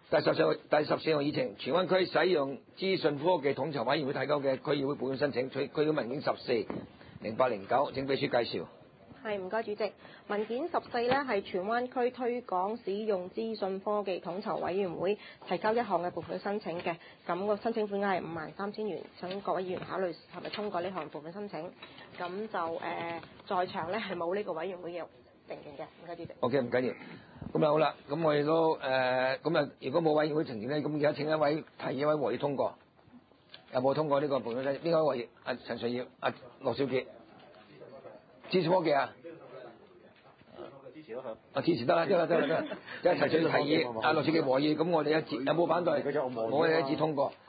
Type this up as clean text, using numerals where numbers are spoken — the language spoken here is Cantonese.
第14號議程，荃灣區使用資訊科技統籌委員會提交嘅區議會撥款申請，區議會文件14、08、09，請秘書介紹。 係，唔該主席。文件14呢係荃灣區推廣使用資訊科技統籌委員會提交一項嘅撥款申請嘅，咁個申請款額係53,000元，請各位議員考慮係咪通過呢項撥款申請。咁就在場呢係冇呢個委員會嘅成員嘅，唔該主席。 OK， 唔緊要。咁好啦，咁我哋都如果冇委員會成員咧，咁而家請一位提議一位和議通過，有冇通過呢個撥款申請？邊位和議？陳瑞業、羅少傑。支持科技啊？支持咯佢。支持得啦，一齊提議。羅少傑和議，咁我哋一致有冇反對？冇，我哋一致通過。